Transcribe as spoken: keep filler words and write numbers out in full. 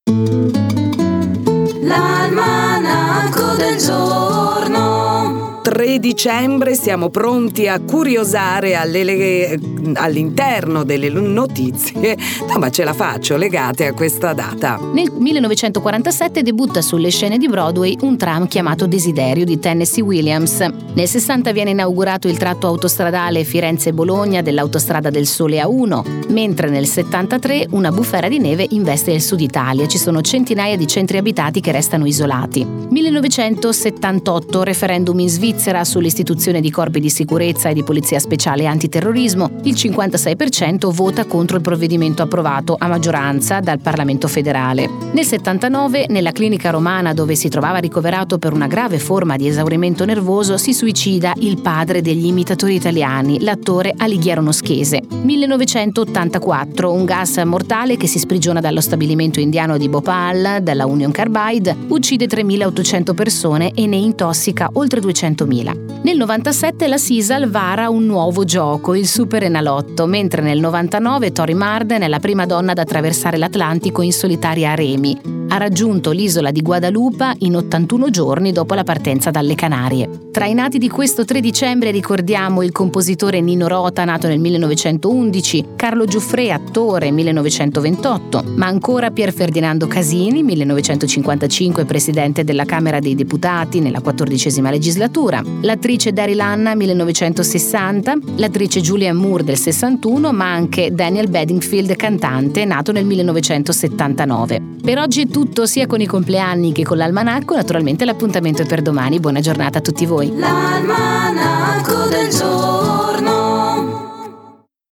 L'almanacco del giorno. tre dicembre siamo pronti a curiosare alle, le, all'interno delle notizie, no, ma ce la faccio, legate a questa data. Nel millenovecentoquarantasette debutta sulle scene di Broadway un tram chiamato Desiderio di Tennessee Williams. Nel sessanta viene inaugurato il tratto autostradale Firenze-Bologna dell'Autostrada del Sole A uno, mentre nel settantatré una bufera di neve investe il sud Italia. Ci sono centinaia di centri abitati che restano isolati. millenovecentosettantotto, referendum in Svizzera sull'istituzione di corpi di sicurezza e di polizia speciale antiterrorismo. Il cinquantasei per cento vota contro il provvedimento approvato a maggioranza dal Parlamento federale. Nel settantanove, nella clinica romana dove si trovava ricoverato per una grave forma di esaurimento nervoso, si suicida il padre degli imitatori italiani, l'attore Alighiero Noschese. millenovecentottantaquattro, un gas mortale che si sprigiona dallo stabilimento indiano di Bhopal, dalla Union Carbide, uccide tremilaottocento persone e ne intossica oltre duecentomila. Nel novantasette la Sisal vara un nuovo gioco, il Super Enalotto, mentre nel novantanove Tori Marden è la prima donna ad attraversare l'Atlantico in solitaria a remi. Ha raggiunto l'isola di Guadalupe in ottantuno giorni dopo la partenza dalle Canarie. Tra i nati di questo tre dicembre ricordiamo il compositore Nino Rota, nato nel millenovecentoundici, Carlo Giuffrè, attore, millenovecentoventotto, ma ancora Pier Ferdinando Casini, millenovecentocinquantacinque, presidente della Camera dei Deputati nella quattordicesima legislatura, l'attrice Daryl Hannah, millenovecentosessanta, l'attrice Julianne Moore del sessantuno, ma anche Daniel Bedingfield, cantante, nato nel millenovecentosettantanove. Per oggi è tutto, sia con i compleanni che con l'almanacco. Naturalmente l'appuntamento è per domani. Buona giornata a tutti voi. L'almanacco del giorno.